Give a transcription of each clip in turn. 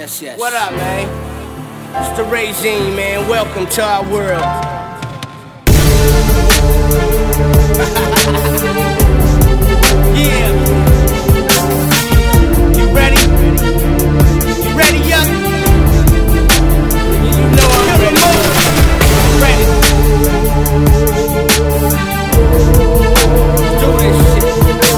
Yes. What up, man? It's the Regime, man. Welcome to our world. Yeah. You ready? You ready, young? You know I'm ready. Ready. Do this shit.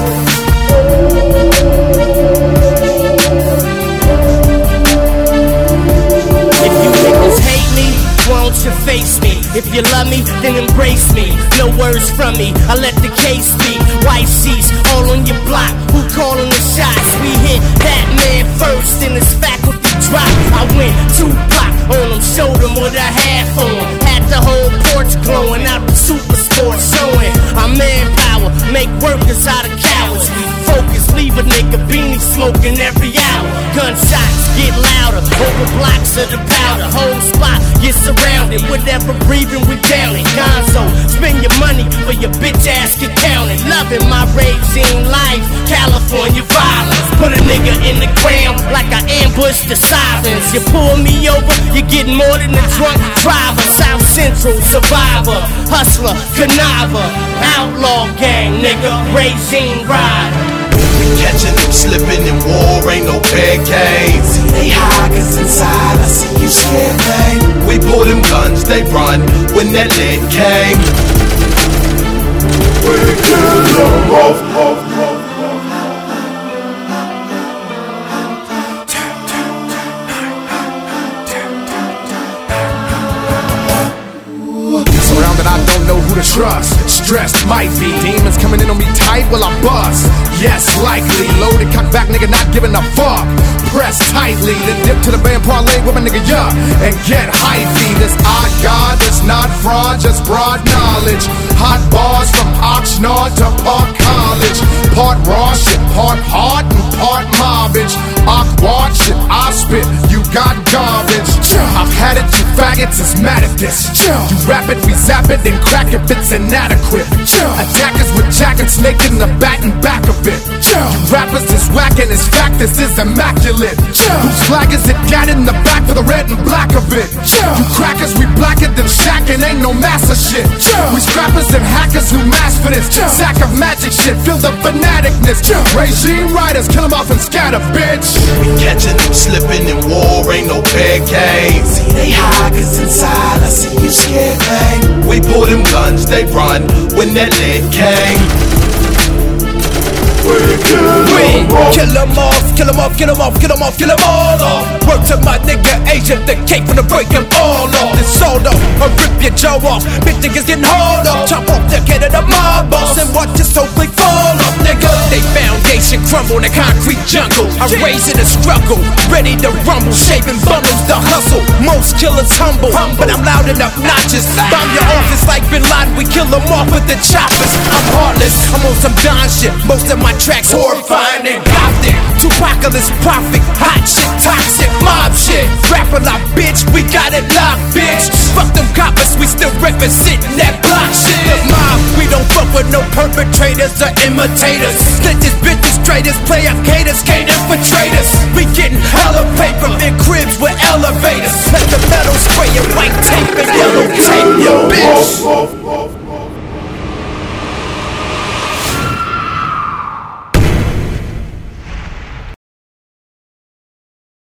Won't you face me? If you love me, then embrace me. No words from me, I let the case speak. White seats all on your block. Who calling the shots? We hit that man first in his faculty drop. I went 2 block on him, showed him what I had for him. Had the whole porch glowing out the super sport showing our manpower, make workers out of cowards. We focus, leave a nigga beanie smoking every hour. Gunshots get louder, over blocks of the powder. Whole spot get surrounded, whatever breathing we down it. Gonzo, spend your money for your bitch ass get counted. Loving my Regime life, California violence. Put a nigga in the ground like I ambushed the sirens. You pull me over, you get more than a drunk driver. South Central survivor, hustler, conniver, outlaw gang nigga, Regime rider. We catching them slipping in war, ain't no barricades. See they high cause inside I see you scared, man. We pull them guns, they run when that lead came. We kill them off. Surrounded, I don't know who to trust. Stressed might be demons coming in on me tight while I bust. Yes, likely. Loaded, cock back, nigga, not giving a fuck. Press tightly, then dip to the band parlay with my nigga, yeah, and get hyphy. This odd god, it's not fraud, just broad knowledge. Hot bars from Oxnard to Park College. Part raw shit, part hard and part mobbage. Awkward shit, I spit, you got garbage. I've had it, you faggots is mad at this. You rap it, we zap it, then crack if it's inadequate. Attackers with jackets naked in the back and back of it. You rappers is whack and his fact this is immaculate. Whose flag is it got in the back for the red and black of it? You crackers, we blacker than Shaq and ain't no massa shit. We scrappers and hackers who mask for this sack of magic shit, feel the fanaticness. Regime riders, kill them off and scatter, bitch. We catching them slipping in war, ain't no barricades. See they high cause inside I see you scared, man. We pull them guns, they run when that lead came. We kill them off, kill them off, kill them off, kill them off, kill them all off. Work to my nigga Agent, the cake for the break them all off. Then sold off, or rip your jaw off. Bitch niggas getting hauled off. Chop off the head of the mob boss and watch this whole clique fall off, nigga. They foundation crumble in the concrete jungle. I raise in a struggle, ready to rumble. Shaving bundles, the hustle. Most killers humble, but I'm loud and obnoxious. Bomb your office like Bin Laden, we kill them off with the choppers. I'm heartless, I'm on some Don shit. Most of my tracks horrifying and gothic. Tupacalypse prophet, hot shit, toxic, mob shit. Rapper like bitch, we got it locked, bitch. Fuck them coppers, we still representing that block shit. The mob, we don't fuck with no perpetrators or imitators. Snitches, bitches, traitors, play up haters, can't infiltrate us. We getting hella paper in cribs with elevators. Let the metal spray and white tape and yellow tape, yo bitch.